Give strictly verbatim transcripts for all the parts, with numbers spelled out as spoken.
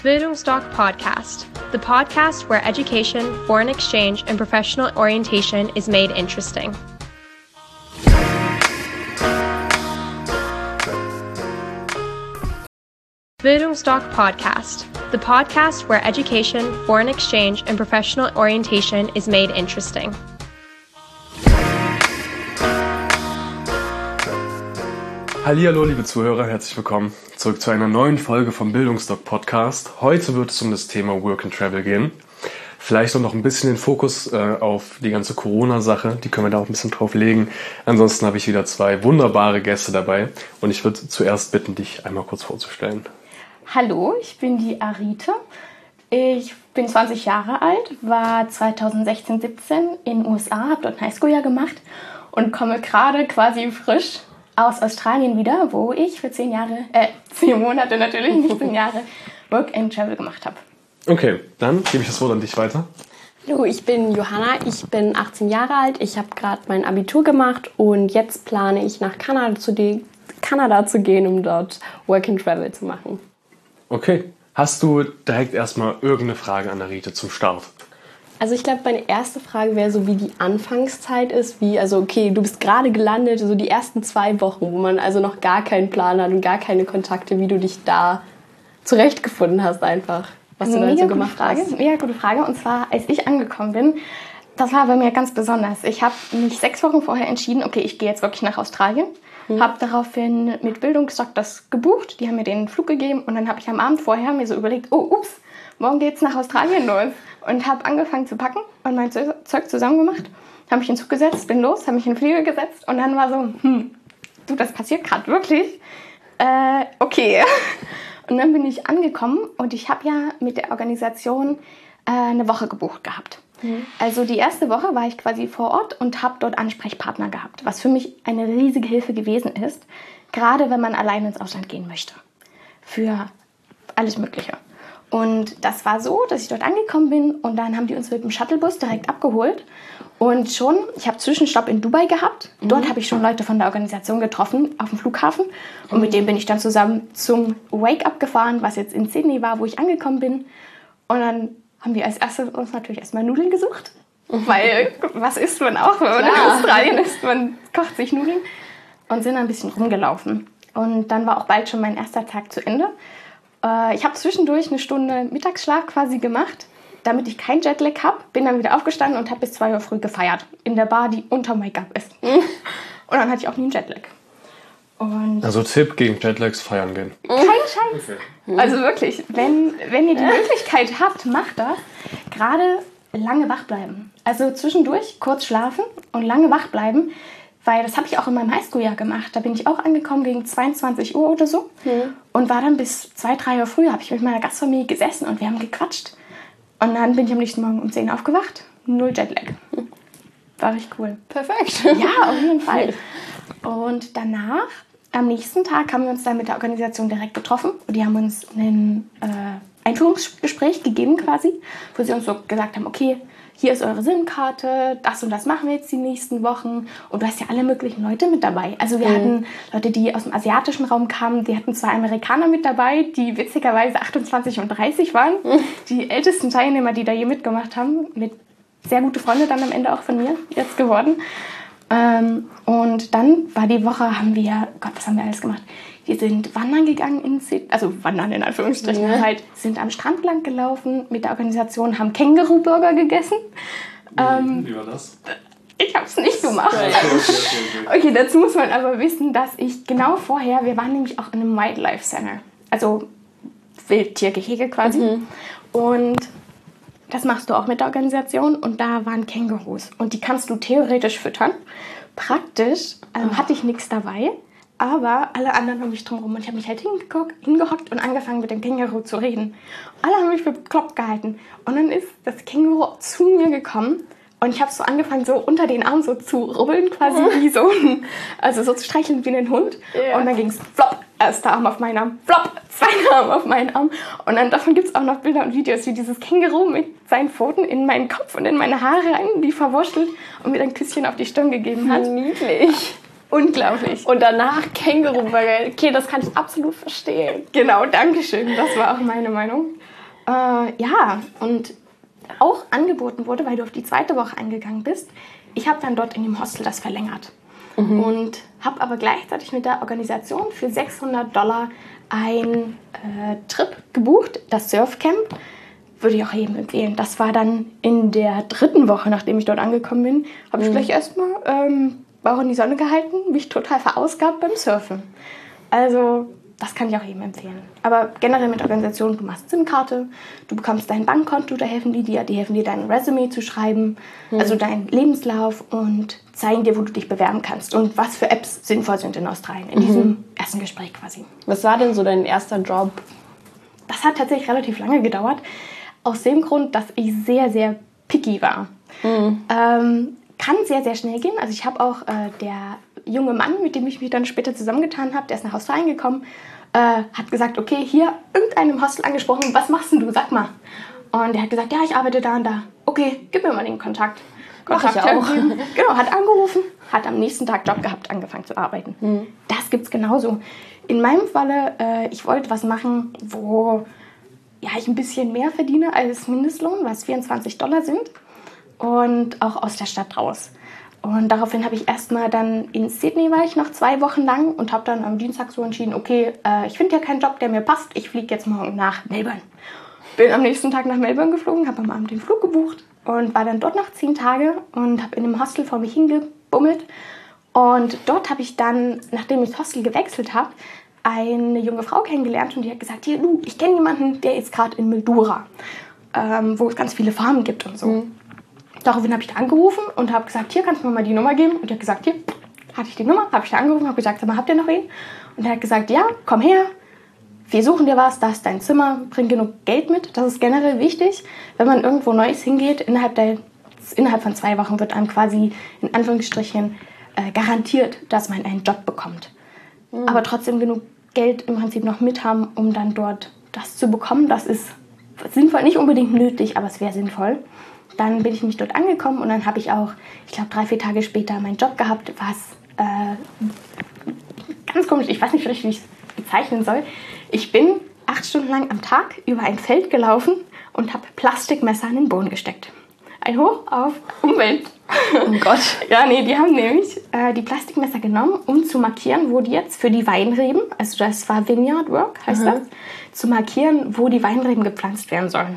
Bildungsdoc Podcast, the podcast where education, foreign exchange, and professional orientation is made interesting. Bildungsdoc Podcast, the podcast where education, foreign exchange, and professional orientation is made interesting. Hallihallo, liebe Zuhörer, herzlich willkommen zurück zu einer neuen Folge vom Bildungsdoc Podcast. Heute wird es um das Thema Work and Travel gehen. Vielleicht auch noch ein bisschen den Fokus äh, auf die ganze Corona-Sache, die können wir da auch ein bisschen drauf legen. Ansonsten habe ich wieder zwei wunderbare Gäste dabei und ich würde zuerst bitten, dich einmal kurz vorzustellen. Hallo, ich bin die Arita. Ich bin zwanzig Jahre alt, war zweitausendsechzehn siebzehn in den U S A, habe dort ein Highschool-Jahr gemacht und komme gerade quasi frisch aus Australien wieder, wo ich für zehn Jahre, äh, zehn Monate natürlich, nicht zehn Jahre, Work and Travel gemacht habe. Okay, dann gebe ich das Wort an dich weiter. Hallo, ich bin Johanna, ich bin achtzehn Jahre alt, ich habe gerade mein Abitur gemacht und jetzt plane ich nach Kanada zu, de- Kanada zu gehen, um dort Work and Travel zu machen. Okay, hast du direkt erstmal irgendeine Frage an Arita zum Start? Also ich glaube, meine erste Frage wäre so, wie die Anfangszeit ist, wie, also okay, du bist gerade gelandet, so die ersten zwei Wochen, wo man also noch gar keinen Plan hat und gar keine Kontakte, wie du dich da zurechtgefunden hast einfach, was du da so gemacht Frage, hast. Mega gute Frage, und zwar, als ich angekommen bin, das war bei mir ganz besonders. Ich habe mich sechs Wochen vorher entschieden, okay, ich gehe jetzt wirklich nach Australien, hm. habe daraufhin mit Bildungsdoc das gebucht, die haben mir den Flug gegeben und dann habe ich am Abend vorher mir so überlegt, oh, ups, morgen geht's nach Australien los. Und habe angefangen zu packen und mein Zeug zusammen gemacht. Habe mich in den Zug gesetzt, bin los, habe mich in den Flieger gesetzt und dann war so, hm, du, das passiert gerade wirklich? Äh, okay. Und dann bin ich angekommen und ich habe ja mit der Organisation äh, eine Woche gebucht gehabt. Mhm. Also die erste Woche war ich quasi vor Ort und habe dort Ansprechpartner gehabt, was für mich eine riesige Hilfe gewesen ist, gerade wenn man alleine ins Ausland gehen möchte. Für alles Mögliche. Und das war so, dass ich dort angekommen bin und dann haben die uns mit dem Shuttlebus direkt abgeholt. Und schon, ich habe Zwischenstopp in Dubai gehabt. Mhm. Dort habe ich schon Leute von der Organisation getroffen auf dem Flughafen. Und mhm. mit denen bin ich dann zusammen zum Wake-up gefahren, was jetzt in Sydney war, wo ich angekommen bin. Und dann haben wir als erstes uns natürlich erstmal Nudeln gesucht. Mhm. Weil, was isst man auch, wenn man in Australien ist? Man kocht sich Nudeln. Und sind ein bisschen rumgelaufen. Und dann war auch bald schon mein erster Tag zu Ende. Ich habe zwischendurch eine Stunde Mittagsschlaf quasi gemacht, damit ich keinen Jetlag habe. Bin dann wieder aufgestanden und habe bis zwei Uhr früh gefeiert. In der Bar, die unter Make-up ist. Und dann hatte ich auch nie einen Jetlag. Und also Tipp gegen Jetlags, feiern gehen. Kein Scheiß. Okay. Also wirklich, wenn, wenn ihr die Möglichkeit habt, macht das. Gerade lange wach bleiben. Also zwischendurch kurz schlafen und lange wach bleiben. Weil das habe ich auch in meinem Highschool-Jahr gemacht. Da bin ich auch angekommen gegen zweiundzwanzig Uhr oder so. Mhm. Und war dann bis zwei, drei Uhr früh, habe ich mit meiner Gastfamilie gesessen und wir haben gequatscht. Und dann bin ich am nächsten Morgen um zehn aufgewacht. Null Jetlag. War richtig cool. Perfekt. Ja, auf jeden Fall. Und danach, am nächsten Tag, haben wir uns dann mit der Organisation direkt getroffen. Und die haben uns ein äh, Einführungsgespräch gegeben quasi, wo sie uns so gesagt haben, okay, hier ist eure SIM-Karte, das und das machen wir jetzt die nächsten Wochen. Und du hast ja alle möglichen Leute mit dabei. Also wir mhm. hatten Leute, die aus dem asiatischen Raum kamen, die hatten zwei Amerikaner mit dabei, die witzigerweise achtundzwanzig und dreißig waren. Mhm. Die ältesten Teilnehmer, die da je mitgemacht haben, mit sehr gute Freunde dann am Ende auch von mir jetzt geworden. Ähm, und dann war die Woche, haben wir, Gott, was haben wir alles gemacht? Wir sind wandern gegangen in Sydney, also wandern in Anführungsstrichen, ja. halt, sind am Strand lang gelaufen mit der Organisation, haben Känguru-Burger gegessen. Wie, ähm, wie war das? Ich habe es nicht gemacht. Okay, okay, okay, okay. Okay, dazu muss man aber wissen, dass ich genau vorher, wir waren nämlich auch in einem Wildlife Center, also Wildtiergehege quasi. Mhm. Und das machst du auch mit der Organisation und da waren Kängurus und die kannst du theoretisch füttern. Praktisch ähm, oh. hatte ich nichts dabei. Aber alle anderen um mich drumherum. Und ich habe mich halt hingehockt, hingehockt und angefangen mit dem Känguru zu reden. Alle haben mich für bekloppt gehalten. Und dann ist das Känguru zu mir gekommen. Und ich habe so angefangen, so unter den Arm so zu rubbeln, quasi wie so ein, also so zu streicheln wie ein Hund. Yeah. Und dann ging es flop, erster Arm auf meinen Arm, flop, zweiter Arm auf meinen Arm. Und dann davon gibt es auch noch Bilder und Videos, wie dieses Känguru mit seinen Pfoten in meinen Kopf und in meine Haare rein, die verwurschtelt und mir ein Küsschen auf die Stirn gegeben hat. Niedlich. Unglaublich. Und danach Känguru-Burger. Okay, das kann ich absolut verstehen. Genau, danke schön. Das war auch meine Meinung. Äh, ja, und auch angeboten wurde, weil du auf die zweite Woche eingegangen bist, ich habe dann dort in dem Hostel das verlängert. Mhm. Und habe aber gleichzeitig mit der Organisation für sechshundert Dollar ein äh, Trip gebucht, das Surfcamp. Würde ich auch jedem empfehlen. Das war dann in der dritten Woche, nachdem ich dort angekommen bin, habe ich mhm. gleich erstmal ähm, Bauch in die Sonne gehalten, mich total verausgabt beim Surfen. Also das kann ich auch jedem empfehlen. Aber generell mit Organisationen, du machst SIM-Karte, du bekommst dein Bankkonto, da helfen die dir, die helfen dir dein Resümee zu schreiben, mhm. also deinen Lebenslauf und zeigen dir, wo du dich bewerben kannst und was für Apps sinnvoll sind in Australien, in mhm. diesem ersten Gespräch quasi. Was war denn so dein erster Job? Das hat tatsächlich relativ lange gedauert, aus dem Grund, dass ich sehr, sehr picky war. Mhm. Ähm, kann sehr, sehr schnell gehen. Also ich habe auch äh, der junge Mann, mit dem ich mich dann später zusammengetan habe, der ist nach Australien gekommen, äh, hat gesagt, okay, hier, irgendeinem Hostel angesprochen, was machst denn du, sag mal. Und der hat gesagt, ja, ich arbeite da und da. Okay, gib mir mal den Kontakt. Kontakt Mach ich auch. Genau, hat angerufen, hat am nächsten Tag Job gehabt, angefangen zu arbeiten. Mhm. Das gibt's genauso. In meinem Falle, äh, ich wollte was machen, wo ja, ich ein bisschen mehr verdiene als Mindestlohn, was vierundzwanzig Dollar sind. Und auch aus der Stadt raus. Und daraufhin habe ich erstmal dann in Sydney war ich noch zwei Wochen lang und habe dann am Dienstag so entschieden, okay, äh, ich finde ja keinen Job, der mir passt, ich fliege jetzt morgen nach Melbourne. Bin am nächsten Tag nach Melbourne geflogen, habe am Abend den Flug gebucht und war dann dort noch zehn Tage und habe in einem Hostel vor mich hingebummelt. Und dort habe ich dann, nachdem ich das Hostel gewechselt habe, eine junge Frau kennengelernt und die hat gesagt, hier, du, ich kenne jemanden, der ist gerade in Mildura, ähm, wo es ganz viele Farmen gibt und so. Mhm. Daraufhin habe ich da angerufen und habe gesagt, hier, kannst du mir mal die Nummer geben? Und die hat gesagt, hier, hatte ich die Nummer, habe ich da angerufen, habe gesagt, sag mal, habt ihr noch wen? Und er hat gesagt, ja, komm her, wir suchen dir was, da ist dein Zimmer, bring genug Geld mit. Das ist generell wichtig, wenn man irgendwo Neues hingeht, innerhalb, der, innerhalb von zwei Wochen wird einem quasi in Anführungsstrichen äh, garantiert, dass man einen Job bekommt. Mhm. Aber trotzdem genug Geld im Prinzip noch mit haben, um dann dort das zu bekommen. Das ist sinnvoll, nicht unbedingt nötig, aber es wäre sinnvoll. Dann bin ich mich dort angekommen und dann habe ich auch, ich glaube, drei, vier Tage später meinen Job gehabt, was äh, ganz komisch, ich weiß nicht richtig, wie ich es bezeichnen soll. Ich bin acht Stunden lang am Tag über ein Feld gelaufen und habe Plastikmesser in den Boden gesteckt. Ein Hoch auf Umwelt. Oh Gott. Ja, nee, die haben nämlich äh, die Plastikmesser genommen, um zu markieren, wo die jetzt für die Weinreben, also das war Vineyard Work, heißt mhm. das, zu markieren, wo die Weinreben gepflanzt werden sollen.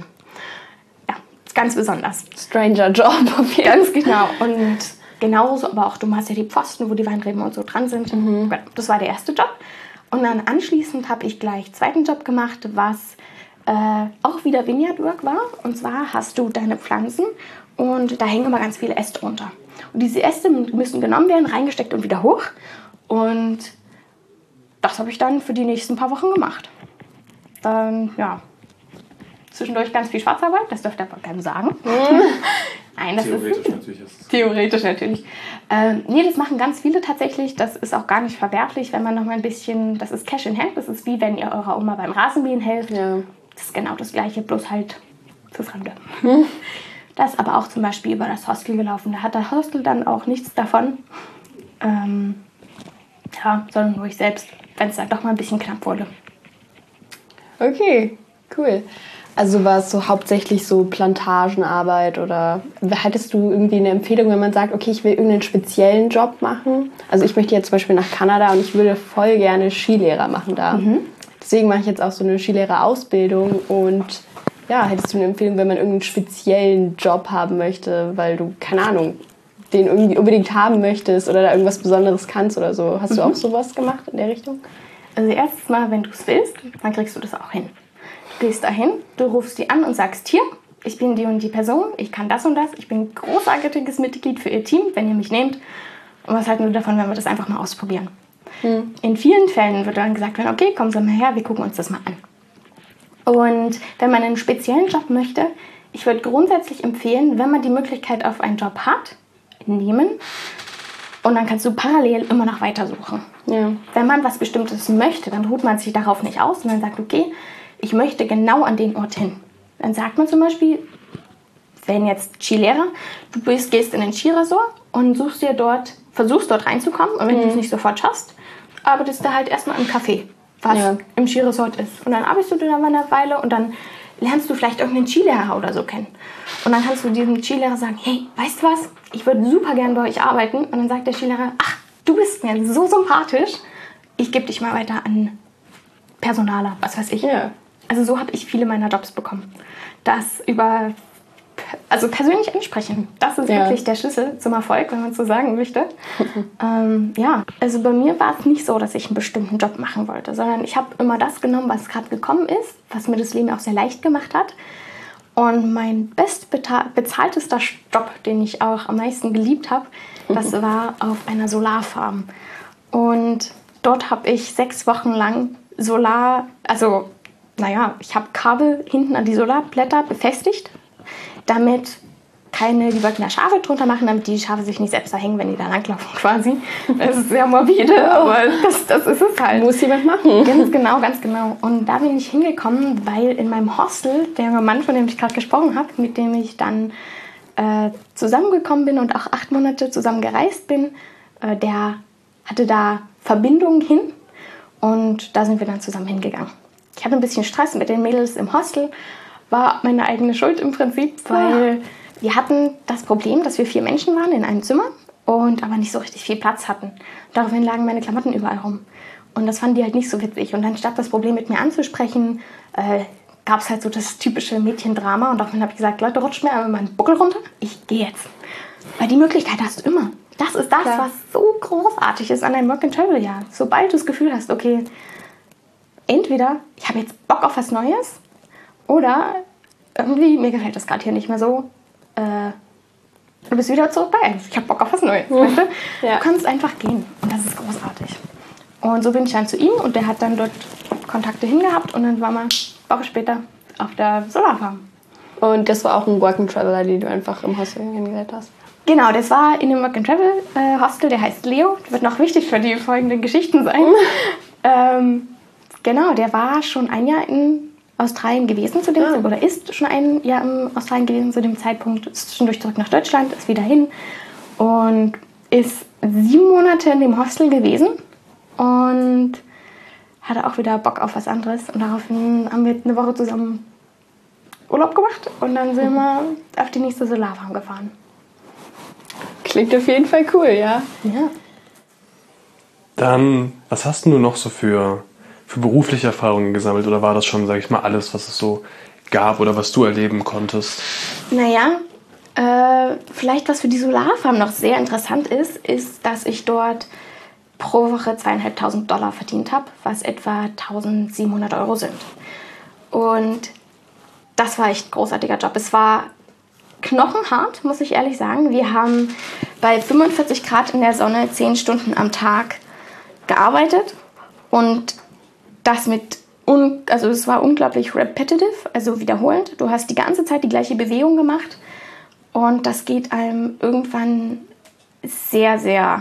Ganz besonders. Stranger Job auf jeden Fall. Ganz genau. Und genauso, aber auch du machst ja die Pfosten, wo die Weinreben und so dran sind. Mhm. Das war der erste Job. Und dann anschließend habe ich gleich einen zweiten Job gemacht, was äh, auch wieder Vineyard Work war. Und zwar hast du deine Pflanzen und da hängen immer ganz viele Äste runter. Und diese Äste müssen genommen werden, reingesteckt und wieder hoch. Und das habe ich dann für die nächsten paar Wochen gemacht. Dann, ja... Zwischendurch ganz viel Schwarzarbeit, das dürfte aber keinem sagen. Nein, das theoretisch ist, natürlich ist es. Theoretisch natürlich. Ähm, nee, das machen ganz viele tatsächlich. Das ist auch gar nicht verwerflich, wenn man noch mal ein bisschen, das ist Cash in Hand. Das ist wie wenn ihr eurer Oma beim Rasenmähen helft. Ja. Das ist genau das Gleiche, bloß halt für Fremde. Hm. Das ist aber auch zum Beispiel über das Hostel gelaufen. Da hat das Hostel dann auch nichts davon. Ähm, ja, sondern nur ich selbst, wenn es dann doch mal ein bisschen knapp wurde. Okay, cool. Also war es so hauptsächlich so Plantagenarbeit oder hättest du irgendwie eine Empfehlung, wenn man sagt, okay, ich will irgendeinen speziellen Job machen? Also ich möchte jetzt zum Beispiel nach Kanada und ich würde voll gerne Skilehrer machen da. Mhm. Deswegen mache ich jetzt auch so eine Skilehrerausbildung und ja, hättest du eine Empfehlung, wenn man irgendeinen speziellen Job haben möchte, weil du, keine Ahnung, den irgendwie unbedingt haben möchtest oder da irgendwas Besonderes kannst oder so. Hast mhm. du auch sowas gemacht in der Richtung? Also erstes Mal, wenn du es willst, dann kriegst du das auch hin. Du gehst dahin, du rufst die an und sagst, hier, ich bin die und die Person, ich kann das und das, ich bin ein großartiges Mitglied für ihr Team, wenn ihr mich nehmt. Und was halten wir davon, wenn wir das einfach mal ausprobieren? Hm. In vielen Fällen wird dann gesagt, okay, kommen Sie mal her, wir gucken uns das mal an. Und wenn man einen speziellen Job möchte, ich würde grundsätzlich empfehlen, wenn man die Möglichkeit auf einen Job hat, nehmen und dann kannst du parallel immer noch weitersuchen. Ja. Wenn man was Bestimmtes möchte, dann ruht man sich darauf nicht aus und dann sagt, okay, ich möchte genau an den Ort hin. Dann sagt man zum Beispiel, wenn jetzt Skilehrer, du bist, gehst in ein Skiresort und suchst dir dort, versuchst dort reinzukommen und wenn mhm. du es nicht sofort schaffst, arbeitest du halt erstmal im Café, was ja. im Skiresort ist. Und dann arbeitest du da mal eine Weile und dann lernst du vielleicht irgendeinen Skilehrer oder so kennen. Und dann kannst du diesem Skilehrer sagen, hey, weißt du was, ich würde super gern bei euch arbeiten. Und dann sagt der Skilehrer, ach, du bist mir so sympathisch, ich gebe dich mal weiter an Personaler, was weiß ich. Ja. Also so habe ich viele meiner Jobs bekommen. Das über, also persönlich ansprechen, das ist Ja. wirklich der Schlüssel zum Erfolg, wenn man es so sagen möchte. ähm, ja, also bei mir war es nicht so, dass ich einen bestimmten Job machen wollte, sondern ich habe immer das genommen, was gerade gekommen ist, was mir das Leben auch sehr leicht gemacht hat. Und mein bestbezahltester Job, den ich auch am meisten geliebt habe, das war auf einer Solarfarm. Und dort habe ich sechs Wochen lang Solar, also naja, ich habe Kabel hinten an die Solarblätter befestigt, damit keine, die wollten da Schafe drunter machen, damit die Schafe sich nicht selbst da hängen, wenn die da langlaufen quasi. Das ist sehr morbide, aber das, das ist es halt. Muss jemand machen. Ganz genau, ganz genau. Und da bin ich hingekommen, weil in meinem Hostel, der Mann, von dem ich gerade gesprochen habe, mit dem ich dann äh, zusammengekommen bin und auch acht Monate zusammen gereist bin, äh, der hatte da Verbindungen hin und da sind wir dann zusammen hingegangen. Ich hatte ein bisschen Stress mit den Mädels im Hostel, war meine eigene Schuld im Prinzip, weil wir hatten das Problem, dass wir vier Menschen waren in einem Zimmer und aber nicht so richtig viel Platz hatten. Daraufhin lagen meine Klamotten überall rum. Und das fanden die halt nicht so witzig. Und anstatt das Problem mit mir anzusprechen, äh, gab es halt so das typische Mädchendrama. Und daraufhin habe ich gesagt, Leute, rutscht mir einmal meinen Buckel runter. Ich gehe jetzt. Weil die Möglichkeit hast du immer. Das ist das, Klar. was so großartig ist an einem Work-and-Travel-Jahr. Sobald du das Gefühl hast, okay, entweder ich habe jetzt Bock auf was Neues oder irgendwie, mir gefällt das gerade hier nicht mehr so. Äh, du bist wieder zurück bei eins. Ich habe Bock auf was Neues. Weißt du? Ja. Du kannst einfach gehen und das ist großartig. Und so bin ich dann zu ihm und der hat dann dort Kontakte hingehabt und dann waren wir eine Woche später auf der Solarfarm. Und das war auch ein Work-and-Traveler, den du einfach im Hostel kennengelernt hast. Genau, das war in dem Work-and-Travel-Hostel, der heißt Leo. Das wird noch wichtig für die folgenden Geschichten sein. ähm, genau, der war schon ein Jahr in Australien gewesen zu dem Ah. Zeitpunkt, oder ist schon ein Jahr in Australien gewesen zu dem Zeitpunkt, ist schon durch zurück nach Deutschland, ist wieder hin und ist sieben Monate in dem Hostel gewesen und hatte auch wieder Bock auf was anderes. Und daraufhin haben wir eine Woche zusammen Urlaub gemacht und dann sind wir auf die nächste Solarfarm gefahren. Klingt auf jeden Fall cool, ja. Ja. Dann, was hast du noch so für, für berufliche Erfahrungen gesammelt? Oder war das schon, sag ich mal, alles, was es so gab oder was du erleben konntest? Naja, äh, vielleicht was für die Solarfarm noch sehr interessant ist, ist, dass ich dort pro Woche zweieinhalbtausend Dollar verdient habe, was etwa eintausendsiebenhundert Euro sind. Und das war echt ein großartiger Job. Es war knochenhart, muss ich ehrlich sagen. Wir haben bei fünfundvierzig Grad in der Sonne zehn Stunden am Tag gearbeitet und das mit, un- also es war unglaublich repetitive, also wiederholend. Du hast die ganze Zeit die gleiche Bewegung gemacht und das geht einem irgendwann sehr, sehr,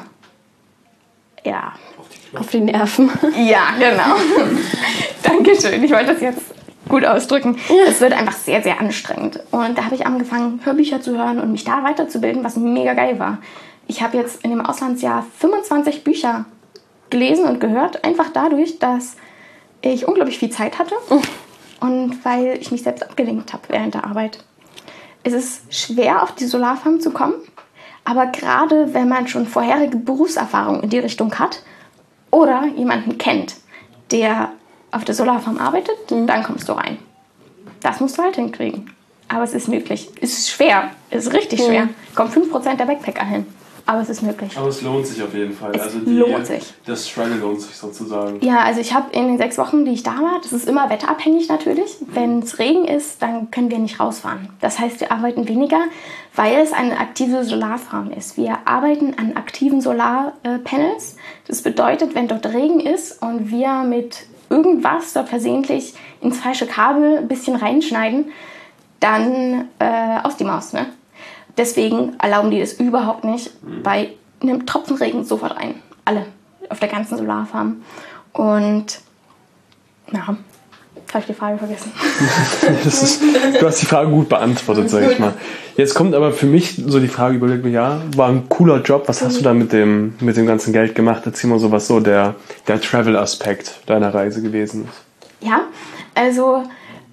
ja, Auf die Nerven. ja, genau. Dankeschön. Ich wollte das jetzt gut ausdrücken. Es wird einfach sehr, sehr anstrengend. Und da habe ich angefangen, Hörbücher zu hören und mich da weiterzubilden, was mega geil war. Ich habe jetzt in dem Auslandsjahr fünfundzwanzig Bücher gelesen und gehört, einfach dadurch, dass ich unglaublich viel Zeit hatte und weil ich mich selbst abgelenkt habe während der Arbeit. Es ist schwer, auf die Solarfarm zu kommen, aber gerade wenn man schon vorherige Berufserfahrung in die Richtung hat oder jemanden kennt, der auf der Solarfarm arbeitet, dann kommst du rein. Das musst du halt hinkriegen. Aber es ist möglich. Es ist schwer. Es ist richtig schwer. Kommen fünf Prozent der Backpacker hin. Aber es ist möglich. Aber es lohnt sich auf jeden Fall. Es also die, lohnt sich. Das Struggle lohnt sich sozusagen. Ja, also ich habe in den sechs Wochen, die ich da war, das ist immer wetterabhängig natürlich. Wenn es Regen ist, dann können wir nicht rausfahren. Das heißt, wir arbeiten weniger, weil es eine aktive Solarfarm ist. Wir arbeiten an aktiven Solarpanels. Das bedeutet, wenn dort Regen ist und wir mit irgendwas dort versehentlich ins falsche Kabel ein bisschen reinschneiden, dann äh, aus die Maus, ne? Deswegen erlauben die das überhaupt nicht. Bei einem Tropfen Regen sofort rein. Alle. Auf der ganzen Solarfarm. Und ja, habe ich die Frage vergessen. Das ist, du hast die Frage gut beantwortet, sag ich mal. Jetzt kommt aber für mich so die Frage, überleg mir, ja, war ein cooler Job. Was hast du da mit dem, mit dem ganzen Geld gemacht? Erzähl mal so, was so der, der Travel-Aspekt deiner Reise gewesen ist. Ja, also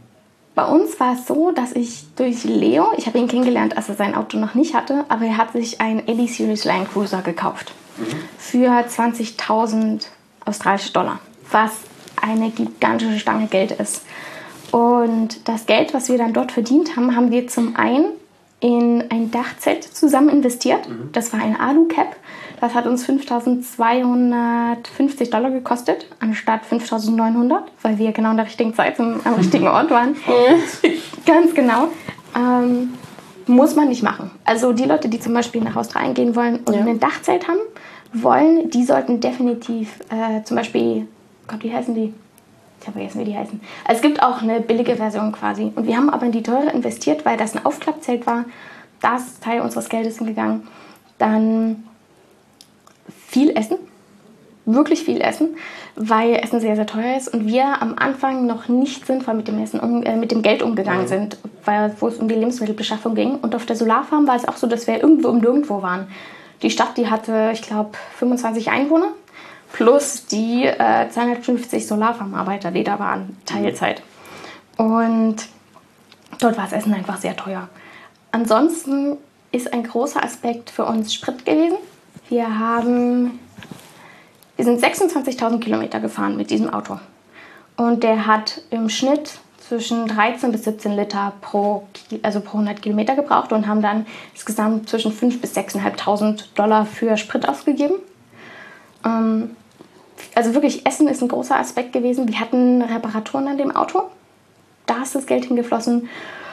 Bei uns war es so, dass ich durch Leo, ich habe ihn kennengelernt, als er sein Auto noch nicht hatte, aber er hat sich einen Ellie Series Land Cruiser gekauft. Mhm. Für zwanzigtausend australische Dollar, was eine gigantische Stange Geld ist. Und das Geld, was wir dann dort verdient haben, haben wir zum einen in ein Dachzelt zusammen investiert. Mhm. Das war ein Alu-Cap. Das hat uns fünftausendzweihundertfünfzig Dollar gekostet, anstatt fünftausendneunhundert, weil wir genau in der richtigen Zeit zum, am richtigen Ort waren. Ganz genau. Ähm, muss man nicht machen. Also die Leute, die zum Beispiel nach Australien gehen wollen und ja. ein Dachzelt haben wollen, die sollten definitiv äh, zum Beispiel, Gott, wie heißen die? Ich habe vergessen, wie die heißen. Also es gibt auch eine billige Version quasi. Und wir haben aber in die teure investiert, weil das ein Aufklappzelt war. Da ist Teil unseres Geldes hingegangen. Dann viel Essen. Wirklich viel Essen, weil Essen sehr, sehr teuer ist. Und wir am Anfang noch nicht sinnvoll mit dem, Essen um, äh, mit dem Geld umgegangen sind, weil, wo es um die Lebensmittelbeschaffung ging. Und auf der Solarfarm war es auch so, dass wir irgendwo um nirgendwo waren. Die Stadt, die hatte, ich glaube, fünfundzwanzig Einwohner. Plus die äh, zweihundertfünfzig Solarfarmarbeiter, die da waren, Teilzeit. Und dort war das Essen einfach sehr teuer. Ansonsten ist ein großer Aspekt für uns Sprit gewesen. Wir haben, wir sind sechsundzwanzigtausend Kilometer gefahren mit diesem Auto. Und der hat im Schnitt zwischen dreizehn bis siebzehn Liter pro, also pro hundert Kilometer gebraucht und haben dann insgesamt zwischen fünftausend bis sechstausendfünfhundert Dollar für Sprit ausgegeben. Ähm, also wirklich, Essen ist ein großer Aspekt gewesen. Wir hatten Reparaturen an dem Auto. Da ist das Geld hingeflossen.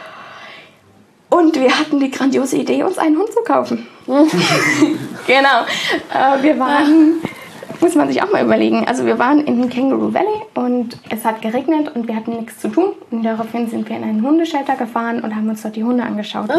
Und wir hatten die grandiose Idee, uns einen Hund zu kaufen. Genau. Äh, wir waren, muss man sich auch mal überlegen, also wir waren in Kangaroo Valley und es hat geregnet und wir hatten nichts zu tun. Und daraufhin sind wir in einen Hundeshelter gefahren und haben uns dort die Hunde angeschaut.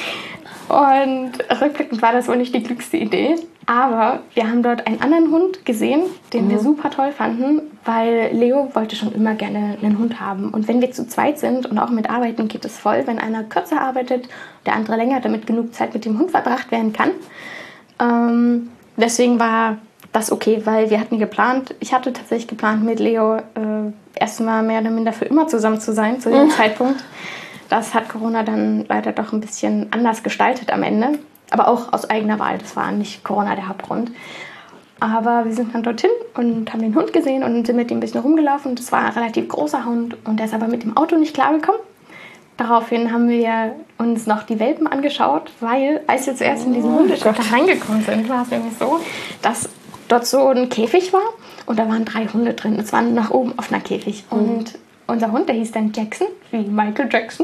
Und rückblickend war das wohl nicht die klügste Idee. Aber wir haben dort einen anderen Hund gesehen, den mhm. wir super toll fanden, weil Leo wollte schon immer gerne einen Hund haben. Und wenn wir zu zweit sind und auch mit Arbeiten geht es voll, wenn einer kürzer arbeitet, der andere länger, damit genug Zeit mit dem Hund verbracht werden kann. Ähm, deswegen war das okay, weil wir hatten geplant, ich hatte tatsächlich geplant, mit Leo äh, erstmal mehr oder minder für immer zusammen zu sein zu dem mhm. Zeitpunkt. Das hat Corona dann leider doch ein bisschen anders gestaltet am Ende. Aber auch aus eigener Wahl. Das war nicht Corona der Hauptgrund. Aber wir sind dann dorthin und haben den Hund gesehen und sind mit ihm ein bisschen rumgelaufen. Das war ein relativ großer Hund und der ist aber mit dem Auto nicht klargekommen. Daraufhin haben wir uns noch die Welpen angeschaut, weil als wir zuerst in diesen Hundeshelter reingekommen sind, war es nämlich so, dass dort so ein Käfig war und da waren drei Hunde drin. Es waren nach oben offener Käfig. Mhm. Und unser Hund, der hieß dann Jackson, wie Michael Jackson.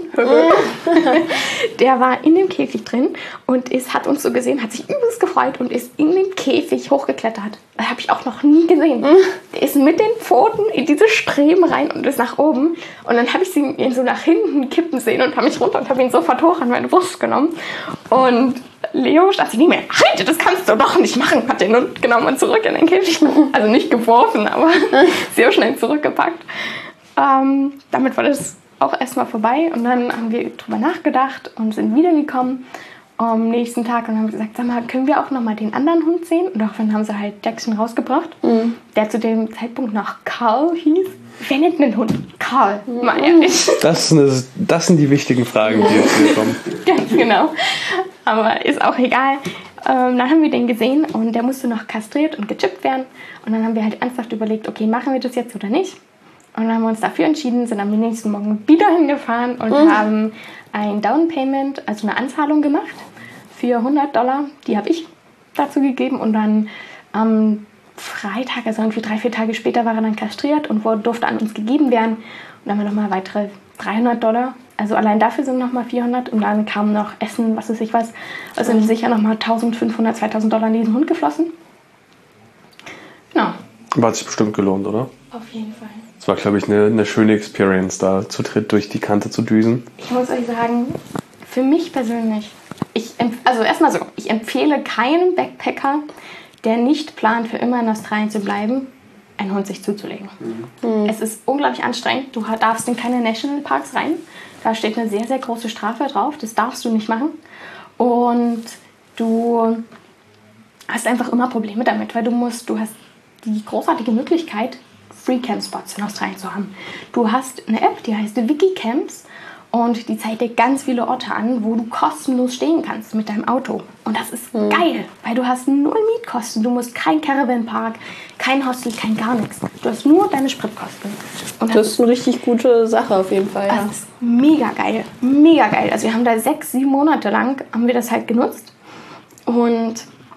Der war in dem Käfig drin und ist, hat uns so gesehen, hat sich übelst gefreut und ist in den Käfig hochgeklettert. Das habe ich auch noch nie gesehen. Der ist mit den Pfoten in diese Streben rein und ist nach oben. Und dann habe ich ihn so nach hinten kippen sehen und habe mich runter und habe ihn sofort hoch an meine Brust genommen. Und Leo stand nicht mehr. Halt, das kannst du doch nicht machen. Hat den Hund genommen und zurück in den Käfig. Also nicht geworfen, aber sehr schnell zurückgepackt. Ähm, damit war das auch erstmal vorbei und dann haben wir drüber nachgedacht und sind wiedergekommen am nächsten Tag und haben gesagt, sag mal, können wir auch nochmal den anderen Hund sehen? Und daraufhin haben sie halt Jackson rausgebracht, mhm. der zu dem Zeitpunkt noch Carl hieß. Wer nennt einen Hund? Carl, mal ehrlich. Das, ist, das sind die wichtigen Fragen, die jetzt hier kommen. Ganz genau. Aber ist auch egal. Ähm, dann haben wir den gesehen und der musste noch kastriert und gechippt werden. Und dann haben wir halt ernsthaft überlegt, okay, machen wir das jetzt oder nicht? Und dann haben wir uns dafür entschieden, sind am nächsten Morgen wieder hingefahren und mhm. haben ein Down Payment, also eine Anzahlung gemacht für hundert Dollar. Die habe ich dazu gegeben und dann am Freitag, also irgendwie drei, vier Tage später, war er dann kastriert und durfte an uns gegeben werden. Und dann haben wir nochmal weitere dreihundert Dollar. Also allein dafür sind nochmal vierhundert und dann kam noch Essen, was weiß ich was. Also sind sicher nochmal eintausendfünfhundert, zweitausend Dollar in diesen Hund geflossen. Genau. Aber hat sich bestimmt gelohnt, oder? Auf jeden Fall. Es war, glaube ich, eine, eine schöne Experience, da zu dritt durch die Kante zu düsen. Ich muss euch sagen, für mich persönlich, ich, also erstmal so, ich empfehle keinen Backpacker, der nicht plant, für immer in Australien zu bleiben, einen Hund sich zuzulegen. Mhm. Es ist unglaublich anstrengend. Du darfst in keine Nationalparks rein. Da steht eine sehr, sehr große Strafe drauf. Das darfst du nicht machen. Und du hast einfach immer Probleme damit, weil du musst, du hast die großartige Möglichkeit, Free Camp Spots in Australien zu haben. Du hast eine App, die heißt Wikicamps Und die zeigt dir ganz viele Orte an, wo du kostenlos stehen kannst mit deinem Auto. Und das ist mhm. geil, weil du hast null Mietkosten. Du musst kein Caravanpark, kein Hostel, kein gar nichts. Du hast nur deine Spritkosten. Und das, das ist eine richtig gute Sache auf jeden Fall. Ja. Das ist mega geil, mega geil. Also wir haben da sechs, sieben Monate lang haben wir das halt genutzt. Und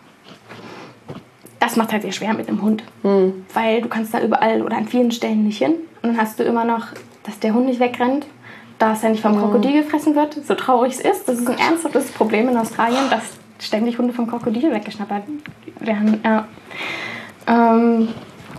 das macht halt sehr schwer mit dem Hund. Mhm. Weil du kannst da überall oder an vielen Stellen nicht hin. Und dann hast du immer noch, dass der Hund nicht wegrennt, dass er nicht vom Krokodil gefressen wird, so traurig es ist. Das ist ein ernsthaftes Problem in Australien, dass ständig Hunde vom Krokodil weggeschnappert werden. Ja. Ähm,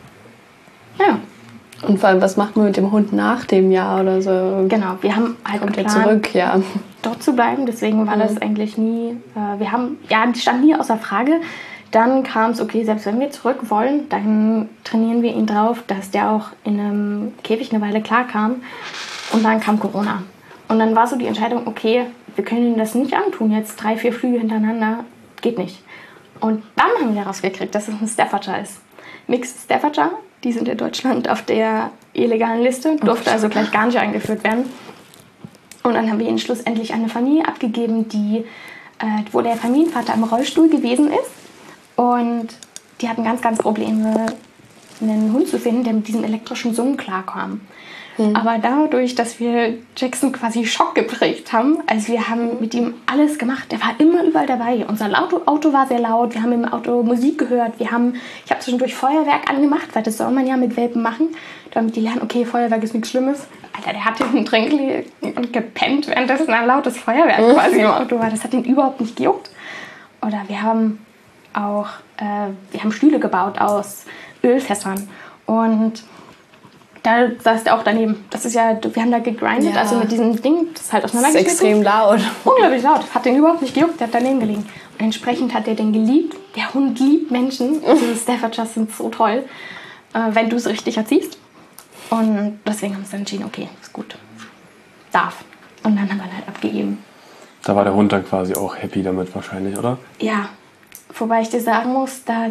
ja. Und vor allem, was macht man mit dem Hund nach dem Jahr oder so? Genau, wir haben halt Kommt er zurück, ja. dort zu bleiben. Deswegen war mhm. das eigentlich nie, äh, wir haben, ja, die stand nie außer Frage. Dann kam es, okay, selbst wenn wir zurück wollen, dann trainieren wir ihn drauf, dass der auch in einem Käfig eine Weile klarkam. Und dann kam Corona. Und dann war so die Entscheidung, okay, wir können ihm das nicht antun, jetzt drei, vier Flüge hintereinander, geht nicht. Und dann haben wir herausgekriegt, dass es ein Staffordshire ist. Mixed Staffordshire, die sind in Deutschland auf der illegalen Liste, durfte also gleich gar nicht eingeführt werden. Und dann haben wir ihn schlussendlich an eine Familie abgegeben, die, äh, wo der Familienvater im Rollstuhl gewesen ist. Und die hatten ganz, ganz Probleme, einen Hund zu finden, der mit diesem elektrischen Summen klarkam. Mhm. Aber dadurch, dass wir Jackson quasi Schock geprägt haben, also wir haben mit ihm alles gemacht, der war immer überall dabei. Unser Auto, Auto war sehr laut, wir haben im Auto Musik gehört, wir haben, ich habe zwischendurch Feuerwerk angemacht, weil das soll man ja mit Welpen machen, damit die lernen, okay, Feuerwerk ist nichts Schlimmes. Alter, der hat hinten drin gelegen und gepennt, währenddessen ein lautes Feuerwerk mhm. quasi im Auto war. Das hat ihn überhaupt nicht gejuckt. Oder wir haben auch, äh, wir haben Stühle gebaut aus Ölfässern und da saß der auch daneben. Das ist ja, wir haben da gegrindet, ja. also mit diesem Ding, das ist halt auseinandergeschnitten. Das ist extrem laut. Unglaublich laut. Hat den überhaupt nicht gejuckt, der hat daneben gelegen. Und entsprechend hat er den geliebt. Der Hund liebt Menschen. Diese Staffordshires sind so toll, äh, wenn du es richtig erziehst. Und deswegen haben wir dann entschieden, okay, ist gut. Darf. Und dann haben wir ihn halt abgegeben. Da war der Hund dann quasi auch happy damit wahrscheinlich, oder? Ja. Wobei ich dir sagen muss, dass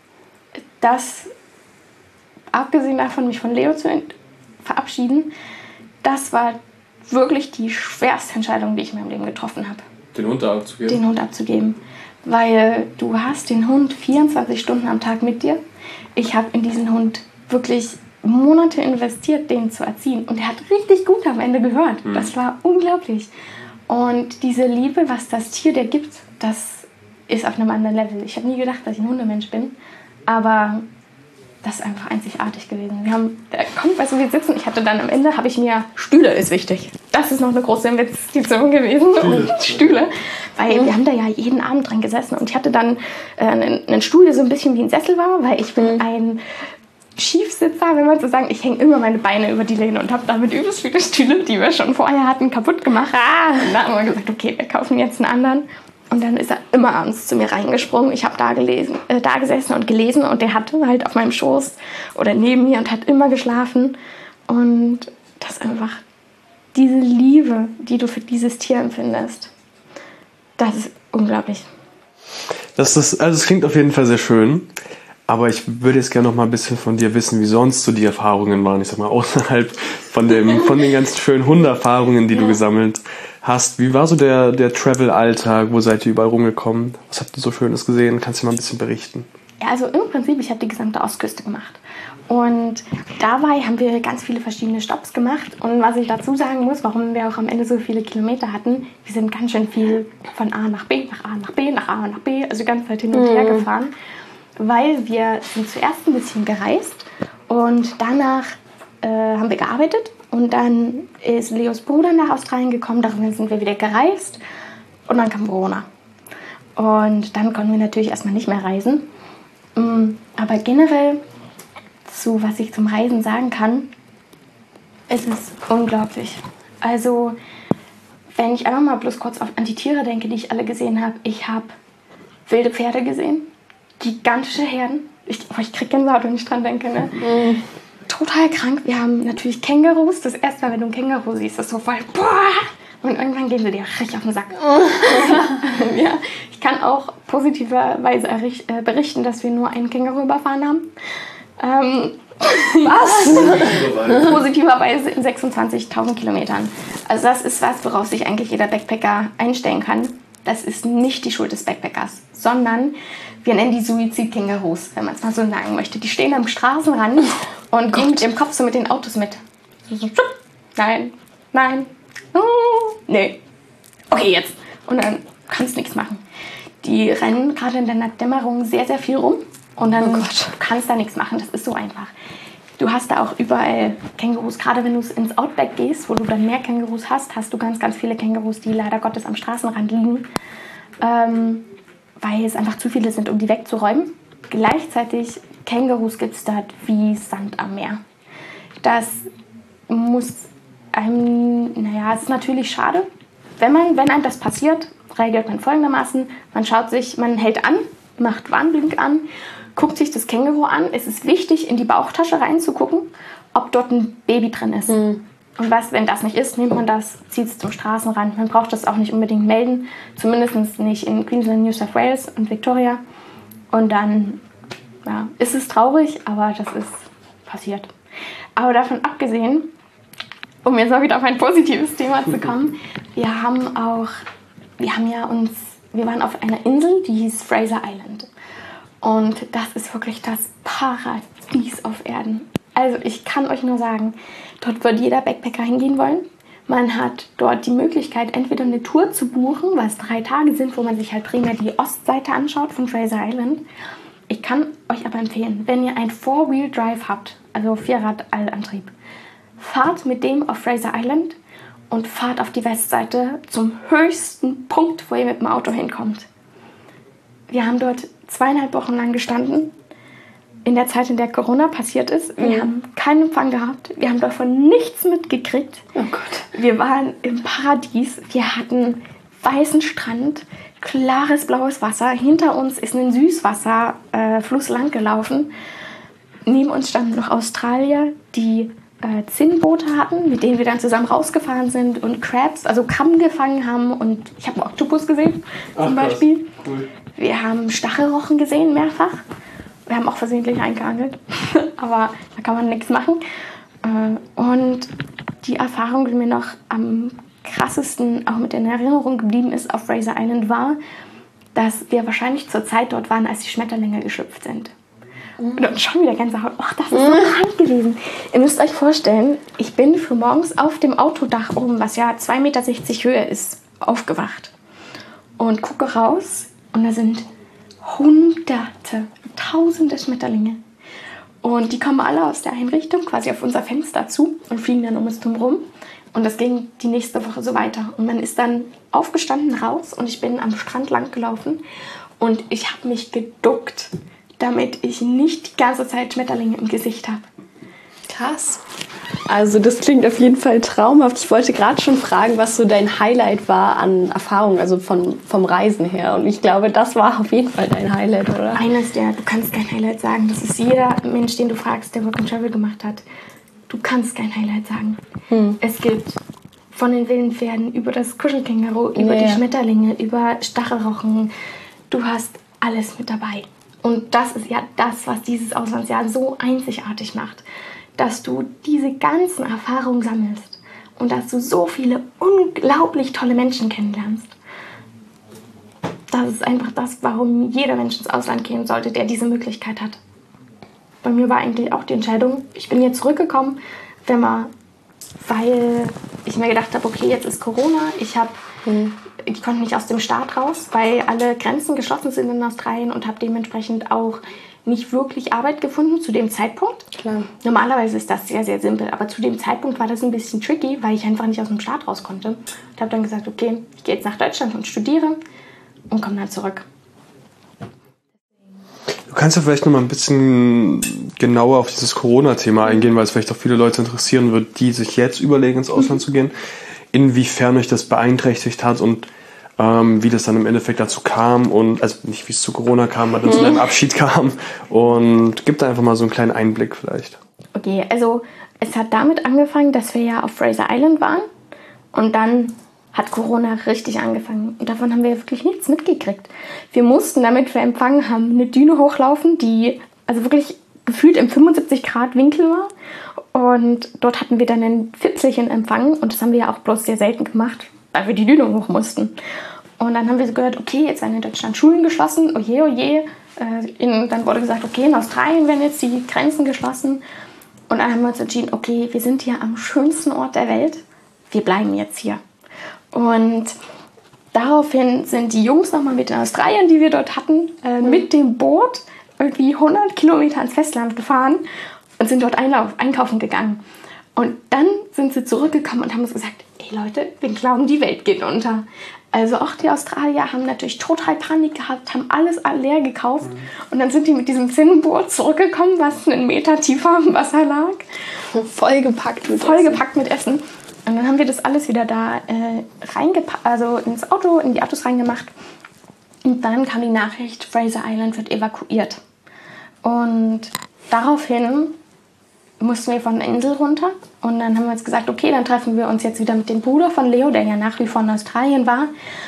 das, abgesehen davon, mich von Leo zu verabschieden, das war wirklich die schwerste Entscheidung, die ich in meinem Leben getroffen habe. Den Hund da abzugeben? Den Hund abzugeben. Weil du hast den Hund vierundzwanzig Stunden am Tag mit dir. Ich habe in diesen Hund wirklich Monate investiert, den zu erziehen. Und er hat richtig gut am Ende gehört. Mhm. Das war unglaublich. Und diese Liebe, was das Tier dir gibt, das ist auf einem anderen Level. Ich habe nie gedacht, dass ich ein Hundemensch bin. Aber das ist einfach einzigartig gewesen. Wir haben, komm, weißt du, wir sitzen, ich hatte dann am Ende, habe ich mir, Stühle ist wichtig. Das ist noch eine große Investition gewesen. Stühle. Stühle. Weil mhm. wir haben da ja jeden Abend dran gesessen. Und ich hatte dann äh, einen, einen Stuhl, der so ein bisschen wie ein Sessel war, weil ich bin mhm. ein Schiefsitzer, wenn man so sagen. Ich hänge immer meine Beine über die Lehne und habe damit übelst viele Stühle, die wir schon vorher hatten, kaputt gemacht. Ah, und da haben wir gesagt, okay, wir kaufen jetzt einen anderen. Und dann ist er immer abends zu mir reingesprungen. Ich habe da, gelesen, äh, da gesessen und gelesen und der hatte halt auf meinem Schoß oder neben mir und hat immer geschlafen. Und das ist einfach diese Liebe, die du für dieses Tier empfindest. Das ist unglaublich. Das ist, also es klingt auf jeden Fall sehr schön. Aber ich würde jetzt gerne noch mal ein bisschen von dir wissen, wie sonst so die Erfahrungen waren. Ich sag mal, außerhalb von, dem, von den ganz schönen Hundeerfahrungen, die ja. du gesammelt hast. Wie war so der, der Travel-Alltag? Wo seid ihr überall rumgekommen? Was habt ihr so Schönes gesehen? Kannst du mal ein bisschen berichten? Ja, also im Prinzip, ich habe die gesamte Ostküste gemacht. Und dabei haben wir ganz viele verschiedene Stopps gemacht. Und was ich dazu sagen muss, warum wir auch am Ende so viele Kilometer hatten, wir sind ganz schön viel von A nach B, nach A nach B, nach A nach B, also die ganze Zeit hin und her Mhm. gefahren. Weil wir sind zuerst ein bisschen gereist und danach äh, haben wir gearbeitet. Und dann ist Leos Bruder nach Australien gekommen, daraufhin sind wir wieder gereist und dann kam Corona. Und dann konnten wir natürlich erstmal nicht mehr reisen. Aber generell, zu was ich zum Reisen sagen kann, es ist unglaublich. Also, wenn ich einfach mal bloß kurz auf an die Tiere denke, die ich alle gesehen habe. Ich habe wilde Pferde gesehen, gigantische Herden. Ich, oh, ich kriege Gänsehaut, wenn ich dran denke. Ne? Mhm. Total krank. Wir haben natürlich Kängurus. Das erste Mal, wenn du ein Känguru siehst, ist so voll boah! Und irgendwann gehen sie dir richtig auf den Sack. Ja, ich kann auch positiverweise berichten, dass wir nur einen Känguru überfahren haben. Ähm, Was? Positiverweise in sechsundzwanzigtausend Kilometern. Also das ist was, worauf sich eigentlich jeder Backpacker einstellen kann. Das ist nicht die Schuld des Backpackers, sondern wir nennen die Suizid-Kängurus, wenn man es mal so sagen möchte. Die stehen am Straßenrand und gehen mit dem Kopf so mit den Autos mit. Nein, nein, oh, nee. Okay, jetzt. Und dann kannst du nichts machen. Die rennen gerade in der Dämmerung sehr, sehr viel rum. Und dann oh kannst du da nichts machen. Das ist so einfach. Du hast da auch überall Kängurus. Gerade wenn du ins Outback gehst, wo du dann mehr Kängurus hast, hast du ganz, ganz viele Kängurus, die leider Gottes am Straßenrand liegen. Ähm, weil es einfach zu viele sind, um die wegzuräumen. Gleichzeitig, Kängurus gibt es dort wie Sand am Meer. Das muss einem, naja, es ist natürlich schade. Wenn, man, wenn einem das passiert, regelt man folgendermaßen. Man schaut sich, man hält an, macht Warnblink an, guckt sich das Känguru an. Es ist wichtig, in die Bauchtasche reinzugucken, ob dort ein Baby drin ist. Mhm. Und was, wenn das nicht ist, nimmt man das, zieht es zum Straßenrand. Man braucht das auch nicht unbedingt melden, zumindest nicht in Queensland, New South Wales und Victoria. Und dann ja, ist es traurig, aber das ist passiert. Aber davon abgesehen, um jetzt mal wieder auf ein positives Thema zu kommen, wir haben auch, wir haben ja uns, wir waren auf einer Insel, die hieß Fraser Island. Und das ist wirklich das Paradies auf Erden. Also ich kann euch nur sagen, dort wird jeder Backpacker hingehen wollen. Man hat dort die Möglichkeit, entweder eine Tour zu buchen, was drei Tage sind, wo man sich halt primär die Ostseite anschaut von Fraser Island. Ich kann euch aber empfehlen, wenn ihr ein Four-Wheel-Drive habt, also Vierrad-Allantrieb, fahrt mit dem auf Fraser Island und fahrt auf die Westseite zum höchsten Punkt, wo ihr mit dem Auto hinkommt. Wir haben dort zweieinhalb Wochen lang gestanden, in der Zeit, in der Corona passiert ist. Wir mhm. haben keinen Empfang gehabt, wir haben davon nichts mitgekriegt. Oh Gott. Wir waren im Paradies, wir hatten weißen Strand, klares blaues Wasser. Hinter uns ist ein Süßwasserfluss äh, lang gelaufen. Neben uns standen noch Australier, die äh, Zinnboote hatten, mit denen wir dann zusammen rausgefahren sind und Crabs, also Krabben gefangen haben. Und ich habe einen Oktopus gesehen, zum Ach, Beispiel. Cool. Wir haben Stachelrochen gesehen, mehrfach. Wir haben auch versehentlich eingeangelt, aber da kann man nichts machen. Und die Erfahrung, die mir noch am krassesten auch mit in Erinnerung geblieben ist auf Fraser Island, war, dass wir wahrscheinlich zur Zeit dort waren, als die Schmetterlinge geschlüpft sind. Und dann schon wieder Gänsehaut. Ach, das ist so krank gewesen. Ihr müsst euch vorstellen, ich bin früh morgens auf dem Autodach oben, was ja zwei Meter sechzig Höhe ist, aufgewacht. Und gucke raus und da sind Hunderte, Tausende Schmetterlinge. Und die kommen alle aus der Einrichtung, quasi auf unser Fenster zu und fliegen dann um uns drum rum. Und das ging die nächste Woche so weiter. Und man ist dann aufgestanden raus und ich bin am Strand lang gelaufen und ich habe mich geduckt, damit ich nicht die ganze Zeit Schmetterlinge im Gesicht habe. Krass. Also das klingt auf jeden Fall traumhaft. Ich wollte gerade schon fragen, was so dein Highlight war an Erfahrung, also von, vom Reisen her. Und ich glaube, das war auf jeden Fall dein Highlight, oder? Eines der, du kannst kein Highlight sagen. Das ist jeder Mensch, den du fragst, der Work and Travel gemacht hat. Du kannst kein Highlight sagen. Hm. Es gibt von den wilden Pferden über das Kuschelkänguru, über yeah. die Schmetterlinge, über Stachelrochen. Du hast alles mit dabei. Und das ist ja das, was dieses Auslandsjahr so einzigartig macht. Dass du diese ganzen Erfahrungen sammelst und dass du so viele unglaublich tolle Menschen kennenlernst. Das ist einfach das, warum jeder Mensch ins Ausland gehen sollte, der diese Möglichkeit hat. Bei mir war eigentlich auch die Entscheidung, ich bin jetzt zurückgekommen, wenn man, weil ich mir gedacht habe, okay, jetzt ist Corona, ich, hab, hm. ich konnte nicht aus dem Staat raus, weil alle Grenzen geschlossen sind in Australien und habe dementsprechend auch nicht wirklich Arbeit gefunden zu dem Zeitpunkt. Klar. Normalerweise ist das sehr, sehr simpel, aber zu dem Zeitpunkt war das ein bisschen tricky, weil ich einfach nicht aus dem Staat raus konnte. Und habe dann gesagt, okay, ich gehe jetzt nach Deutschland und studiere und komme dann zurück. Du kannst ja vielleicht noch mal ein bisschen genauer auf dieses Corona-Thema eingehen, weil es vielleicht auch viele Leute interessieren wird, die sich jetzt überlegen, ins Ausland mhm. zu gehen. Inwiefern euch das beeinträchtigt hat und Ähm, wie das dann im Endeffekt dazu kam und, also nicht wie es zu Corona kam, aber dann zu deinem Abschied kam und gib da einfach mal so einen kleinen Einblick vielleicht. Okay, also es hat damit angefangen, dass wir ja auf Fraser Island waren und dann hat Corona richtig angefangen und davon haben wir wirklich nichts mitgekriegt. Wir mussten, damit wir Empfang haben, eine Düne hochlaufen, die also wirklich gefühlt im fünfundsiebzig Grad Winkel war. Und dort hatten wir dann einen Fitzelchen Empfang und das haben wir ja auch bloß sehr selten gemacht, weil wir die Dünung hoch mussten. Und dann haben wir so gehört, okay, jetzt werden in Deutschland Schulen geschlossen, oje, oje. Äh, in, dann wurde gesagt, okay, in Australien werden jetzt die Grenzen geschlossen. Und dann haben wir uns entschieden, okay, wir sind hier am schönsten Ort der Welt, wir bleiben jetzt hier. Und daraufhin sind die Jungs nochmal mit den Australiern, die wir dort hatten, äh, mhm. mit dem Boot irgendwie hundert Kilometer ins Festland gefahren und sind dort einlauf, einkaufen gegangen. Und dann sind sie zurückgekommen und haben uns gesagt, ey Leute, wir glauben, die Welt geht unter. Also auch die Australier haben natürlich total Panik gehabt, haben alles leer gekauft. Mhm. Und dann sind die mit diesem Zinnenboot zurückgekommen, was einen Meter tiefer im Wasser lag. Vollgepackt mit Vollgepackt mit Essen. Und dann haben wir das alles wieder da äh, reingepackt, also ins Auto, in die Autos reingemacht. Und dann kam die Nachricht, Fraser Island wird evakuiert. Und daraufhin mussten wir von der Insel runter. Und dann haben wir uns gesagt, okay, dann treffen wir uns jetzt wieder mit dem Bruder von Leo, der ja nach wie vor in Australien war.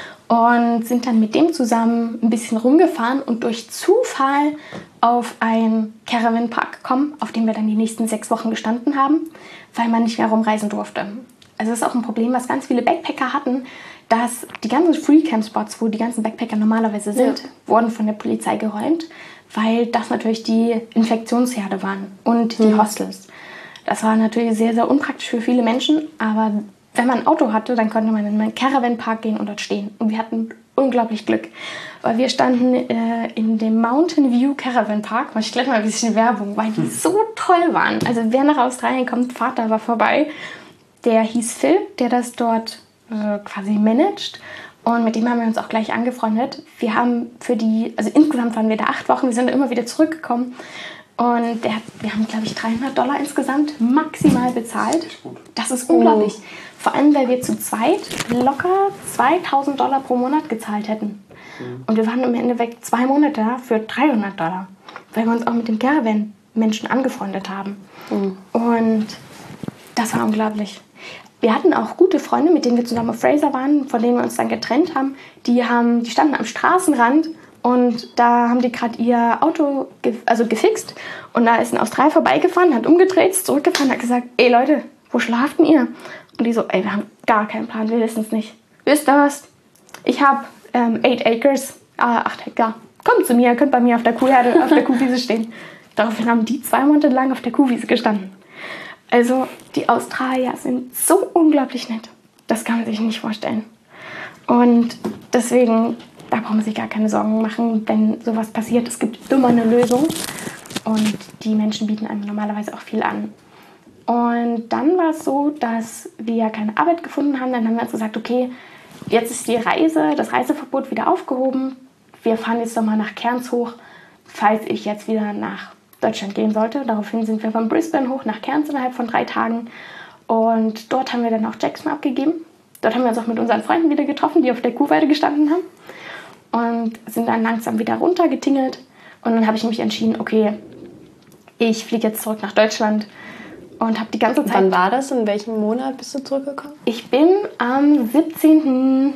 Und sind dann mit dem zusammen ein bisschen rumgefahren und durch Zufall auf einen Caravan-Park gekommen, auf dem wir dann die nächsten sechs Wochen gestanden haben, weil man nicht mehr rumreisen durfte. Also das ist auch ein Problem, was ganz viele Backpacker hatten, dass die ganzen Free-Camp-Spots, wo die ganzen Backpacker normalerweise sind, ja. wurden von der Polizei geräumt, weil das natürlich die Infektionsherde waren und die mhm. Hostels. Das war natürlich sehr, sehr unpraktisch für viele Menschen, aber wenn man ein Auto hatte, dann konnte man in einen Caravan-Park gehen und dort stehen. Und wir hatten unglaublich Glück, weil wir standen äh, in dem Mountain View Caravan Park. Mach ich gleich mal ein bisschen Werbung, weil die so toll waren. Also wer nach Australien kommt, fahrt da war vorbei. Der hieß Phil, der das dort äh, quasi managt. Und mit dem haben wir uns auch gleich angefreundet. Wir haben für die, also insgesamt waren wir da acht Wochen, wir sind da immer wieder zurückgekommen. Und der hat, wir haben, glaube ich, dreihundert Dollar insgesamt maximal bezahlt. Das ist unglaublich. Oh. Vor allem, weil wir zu zweit locker zweitausend Dollar pro Monat gezahlt hätten. Mhm. Und wir waren im Endeffekt zwei Monate da für dreihundert Dollar. Weil wir uns auch mit dem Caravan-Menschen angefreundet haben. Mhm. Und das war unglaublich. Wir hatten auch gute Freunde, mit denen wir zusammen auf Fraser waren, von denen wir uns dann getrennt haben. Die, haben, die standen am Straßenrand und da haben die gerade ihr Auto ge- also gefixt. Und da ist ein Australier vorbeigefahren, hat umgedreht, ist zurückgefahren, hat gesagt, ey Leute, wo schlaft denn ihr? Und die so, ey, wir haben gar keinen Plan, wir wissen es nicht. Wisst ihr was? Ich habe ähm, eight acres, äh, acht Hektar. Kommt zu mir, könnt bei mir auf der Kuhherde, auf der Kuhwiese stehen. Daraufhin haben die zwei Monate lang auf der Kuhwiese gestanden. Also die Australier sind so unglaublich nett. Das kann man sich nicht vorstellen. Und deswegen, da brauchen man sich gar keine Sorgen machen, wenn sowas passiert. Es gibt immer eine Lösung. Und die Menschen bieten einem normalerweise auch viel an. Und dann war es so, dass wir keine Arbeit gefunden haben. Dann haben wir uns gesagt, okay, jetzt ist die Reise, das Reiseverbot wieder aufgehoben. Wir fahren jetzt nochmal nach Cairns hoch, falls ich jetzt wieder nach Deutschland gehen sollte. Daraufhin sind wir von Brisbane hoch nach Cairns innerhalb von drei Tagen. Und dort haben wir dann auch Jackson abgegeben. Dort haben wir uns auch mit unseren Freunden wieder getroffen, die auf der Kuhweide gestanden haben. Und sind dann langsam wieder runtergetingelt. Und dann habe ich mich entschieden, okay, ich fliege jetzt zurück nach Deutschland. Und habe die ganze Zeit... Wann war das? In welchem Monat bist du zurückgekommen? Ich bin am siebzehnten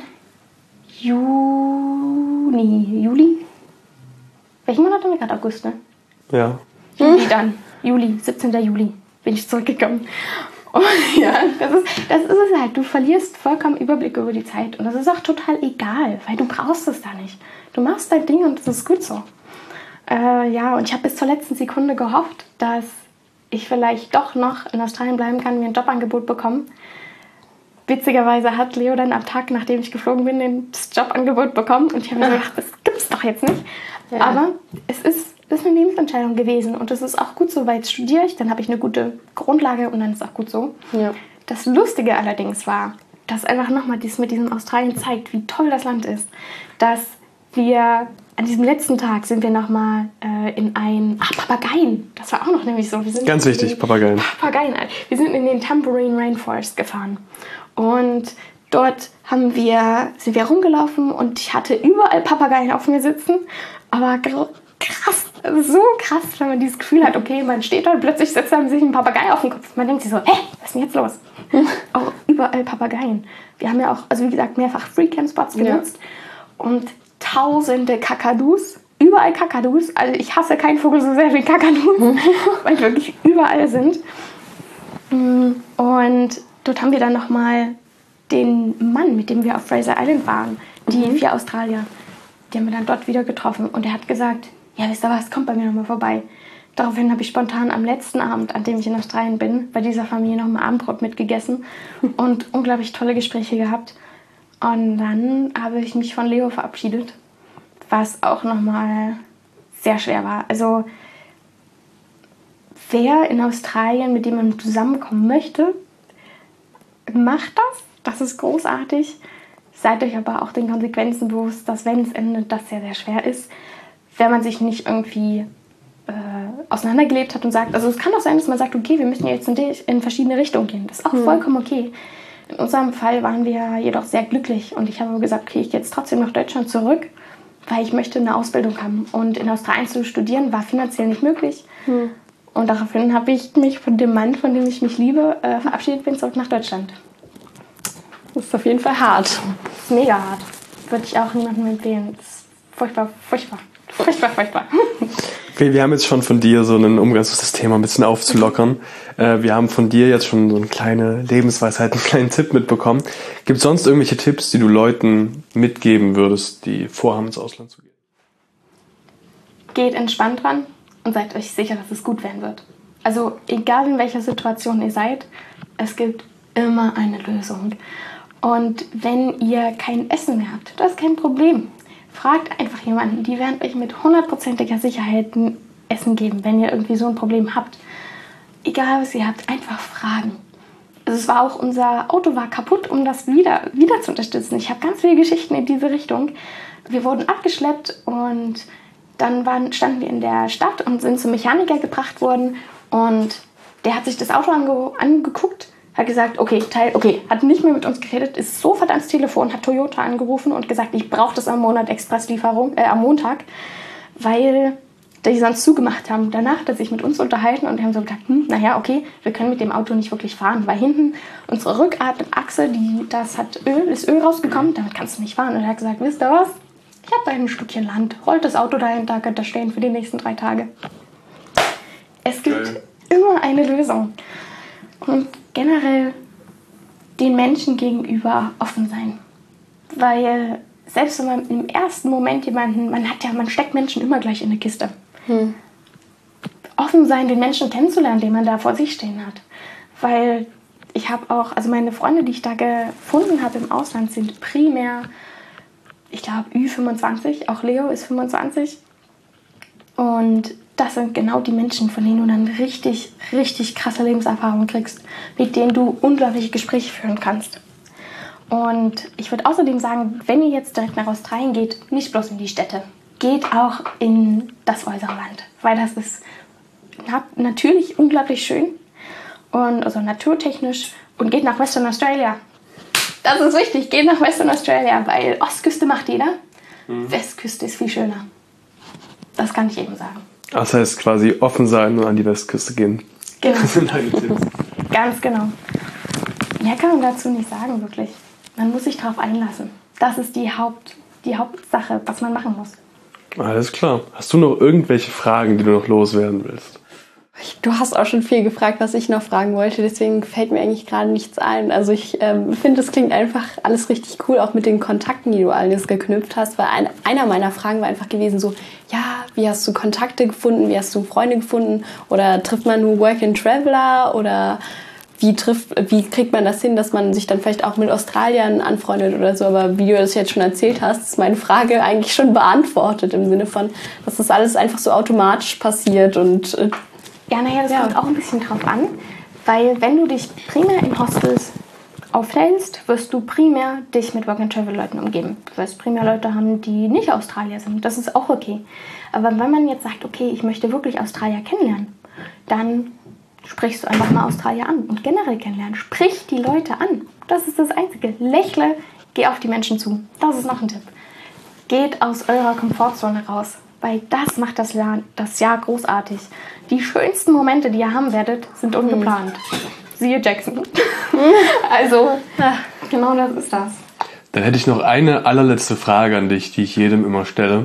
Juni. Juli? Welchen Monat haben wir gerade? August, ne? Ja. Juli dann. Juli, siebzehnten Juli bin ich zurückgekommen. Und ja, das ist, das ist es halt. Du verlierst vollkommen Überblick über die Zeit. Und das ist auch total egal, weil du brauchst es da nicht. Du machst dein Ding und das ist gut so. Äh, ja, und ich habe bis zur letzten Sekunde gehofft, dass ich vielleicht doch noch in Australien bleiben kann, mir ein Jobangebot bekommen. Witzigerweise hat Leo dann am Tag, nachdem ich geflogen bin, das Jobangebot bekommen. Und ich habe mir gedacht, das gibt's doch jetzt nicht. Ja. Aber es ist, es ist eine Lebensentscheidung gewesen. Und das ist auch gut so, weil jetzt studiere ich, dann habe ich eine gute Grundlage und dann ist es auch gut so. Ja. Das Lustige allerdings war, dass einfach nochmal dies mit diesem Australien zeigt, wie toll das Land ist. Dass wir... An diesem letzten Tag sind wir nochmal äh, in ein... Ach, Papageien. Das war auch noch nämlich so. Wir sind Ganz wichtig, den, Papageien. Papageien. Wir sind in den Tambourine Rainforest gefahren. Und dort haben wir, sind wir rumgelaufen und ich hatte überall Papageien auf mir sitzen. Aber krass, so krass, wenn man dieses Gefühl hat, okay, man steht dort, plötzlich setzt dann sich ein Papagei auf den Kopf. Man denkt sich so, hä, was ist denn jetzt los? Auch überall Papageien. Wir haben ja auch, also wie gesagt, mehrfach Free-Camp-Spots genutzt. Ja. Und tausende Kakadus, überall überall Kakadus. Also ich hasse keinen Vogel so sehr wie Kakadus, weil die wirklich überall sind. Und dort haben wir dann nochmal den Mann, mit dem wir auf Fraser Island waren, die mhm. vier Australier, die haben wir dann dort wieder getroffen. Und er hat gesagt, ja, wisst ihr was, kommt bei mir nochmal vorbei. Daraufhin habe ich spontan am letzten Abend, an dem ich in Australien bin, bei dieser Familie nochmal Abendbrot mitgegessen und unglaublich tolle Gespräche gehabt. Und dann habe ich mich von Leo verabschiedet, was auch nochmal sehr schwer war. Also wer in Australien mit dem man zusammenkommen möchte, macht das. Das ist großartig. Seid euch aber auch den Konsequenzen bewusst, dass wenn es endet, das sehr, sehr schwer ist. Wenn man sich nicht irgendwie äh, auseinandergelebt hat und sagt, also es kann auch sein, dass man sagt, okay, wir müssen jetzt in, die, in verschiedene Richtungen gehen. Das ist auch mhm. vollkommen okay. In unserem Fall waren wir jedoch sehr glücklich und ich habe gesagt, okay, ich gehe jetzt trotzdem nach Deutschland zurück, weil ich möchte eine Ausbildung haben. Und in Australien zu studieren war finanziell nicht möglich. Mhm. Und daraufhin habe ich mich von dem Mann, von dem ich mich liebe, äh, verabschiedet, bin zurück nach Deutschland. Das ist auf jeden Fall hart. Das ist mega hart. Würde ich auch niemandem empfehlen. Das ist furchtbar, furchtbar. Furchtbar, furchtbar. Okay, wir haben jetzt schon von dir so einen Umgang, das Thema ein bisschen aufzulockern. Äh, wir haben von dir jetzt schon so eine kleine Lebensweisheit, einen kleinen Tipp mitbekommen. Gibt es sonst irgendwelche Tipps, die du Leuten mitgeben würdest, die vorhaben, ins Ausland zu gehen? Geht entspannt ran und seid euch sicher, dass es gut werden wird. Also egal in welcher Situation ihr seid, es gibt immer eine Lösung. Und wenn ihr kein Essen mehr habt, das ist kein Problem. Fragt einfach jemanden, die werden euch mit hundertprozentiger Sicherheit ein Essen geben, wenn ihr irgendwie so ein Problem habt. Egal was ihr habt, einfach fragen. Also es war auch, unser Auto war kaputt, um das wieder, wieder zu unterstützen. Ich habe ganz viele Geschichten in diese Richtung. Wir wurden abgeschleppt und dann waren, standen wir in der Stadt und sind zum Mechaniker gebracht worden. Und der hat sich das Auto ange, angeguckt, hat gesagt, okay, Teil, okay, hat nicht mehr mit uns geredet, ist sofort ans Telefon, hat Toyota angerufen und gesagt, ich brauche das am Monat Expresslieferung, äh, am Montag, weil die sonst zugemacht haben. Danach hat er sich mit uns unterhalten und die haben so gesagt, hm, naja, okay, wir können mit dem Auto nicht wirklich fahren, weil hinten unsere Rückachse, die, das hat Öl, ist Öl rausgekommen, damit kannst du nicht fahren. Und er hat gesagt, wisst ihr was, ich habe da ein Stückchen Land, rollt das Auto dahinter, könnt ihr stehen für die nächsten drei Tage. Es gibt okay. immer eine Lösung. Und generell den Menschen gegenüber offen sein. Weil selbst wenn man im ersten Moment jemanden, man hat ja, man steckt Menschen immer gleich in eine Kiste. Hm. Offen sein, den Menschen kennenzulernen, den man da vor sich stehen hat. Weil ich habe auch, also meine Freunde, die ich da gefunden habe im Ausland, sind primär, ich glaube, Ü fünfundzwanzig, auch Leo ist fünfundzwanzig. Und das sind genau die Menschen, von denen du dann richtig, richtig krasse Lebenserfahrungen kriegst, mit denen du unglaubliche Gespräche führen kannst. Und ich würde außerdem sagen, wenn ihr jetzt direkt nach Australien geht, nicht bloß in die Städte, geht auch in das äußere Land, weil das ist nat- natürlich unglaublich schön und also naturtechnisch, und geht nach Western Australia. Das ist wichtig, geht nach Western Australia, weil Ostküste macht jeder, mhm. Westküste ist viel schöner. Das kann ich eben sagen. Das heißt quasi offen sein und an die Westküste gehen. Genau. Das sind deine Tipps. Ganz genau. Mehr kann man dazu nicht sagen, wirklich. Man muss sich darauf einlassen. Das ist die, Haupt, die Hauptsache, was man machen muss. Alles klar. Hast du noch irgendwelche Fragen, die du noch loswerden willst? Du hast auch schon viel gefragt, was ich noch fragen wollte, deswegen fällt mir eigentlich gerade nichts ein. Also ich ähm, finde, es klingt einfach alles richtig cool, auch mit den Kontakten, die du alles geknüpft hast, weil ein, einer meiner Fragen war einfach gewesen so, ja, wie hast du Kontakte gefunden, wie hast du Freunde gefunden oder trifft man nur Work-and-Traveler oder wie, trifft, wie kriegt man das hin, dass man sich dann vielleicht auch mit Australiern anfreundet oder so, aber wie du das jetzt schon erzählt hast, ist meine Frage eigentlich schon beantwortet im Sinne von, dass das alles einfach so automatisch passiert und äh, Ja, naja, das ja. kommt auch ein bisschen drauf an, weil wenn du dich primär in Hostels aufhältst, wirst du primär dich mit Work-and-Travel-Leuten umgeben. Du wirst primär Leute haben, die nicht Australier sind. Das ist auch okay. Aber wenn man jetzt sagt, okay, ich möchte wirklich Australier kennenlernen, dann sprichst du einfach mal Australier an und generell kennenlernen. Sprich die Leute an. Das ist das Einzige. Lächle, geh auf die Menschen zu. Das ist noch ein Tipp. Geht aus eurer Komfortzone raus. Weil das macht das Jahr, das Jahr großartig. Die schönsten Momente, die ihr haben werdet, sind ungeplant. Mhm. Siehe Jackson. Also, genau das ist das. Dann hätte ich noch eine allerletzte Frage an dich, die ich jedem immer stelle.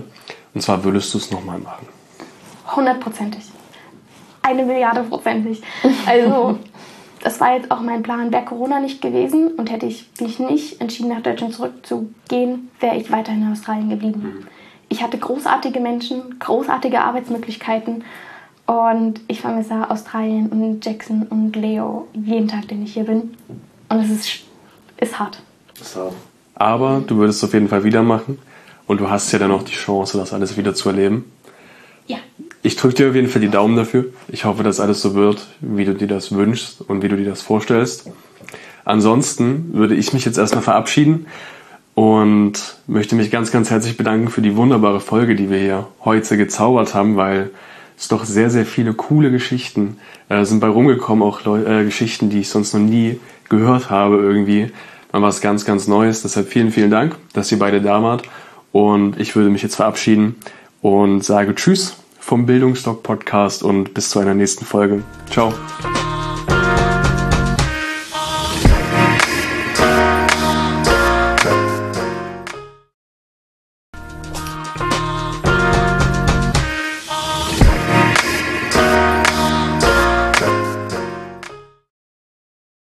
Und zwar würdest du es nochmal machen? Hundertprozentig. Eine Milliarde prozentig. Also das war jetzt auch mein Plan. Wäre Corona nicht gewesen und hätte ich mich nicht entschieden, nach Deutschland zurückzugehen, wäre ich weiterhin in Australien geblieben. Ich hatte großartige Menschen, großartige Arbeitsmöglichkeiten und ich vermisse Australien und Jackson und Leo jeden Tag, den ich hier bin. Und es ist, ist hart. Ist hart. Aber du würdest es auf jeden Fall wieder machen und du hast ja dann auch die Chance, das alles wieder zu erleben. Ja. Ich drücke dir auf jeden Fall die Daumen dafür. Ich hoffe, dass alles so wird, wie du dir das wünschst und wie du dir das vorstellst. Ansonsten würde ich mich jetzt erstmal verabschieden und möchte mich ganz, ganz herzlich bedanken für die wunderbare Folge, die wir hier heute gezaubert haben, weil es doch sehr, sehr viele coole Geschichten äh, sind bei rumgekommen, auch Leu- äh, Geschichten, die ich sonst noch nie gehört habe irgendwie. Mal was ganz, ganz Neues. Deshalb vielen, vielen Dank, dass ihr beide da wart. Und ich würde mich jetzt verabschieden und sage Tschüss vom Bildungsdoc Podcast und bis zu einer nächsten Folge. Ciao.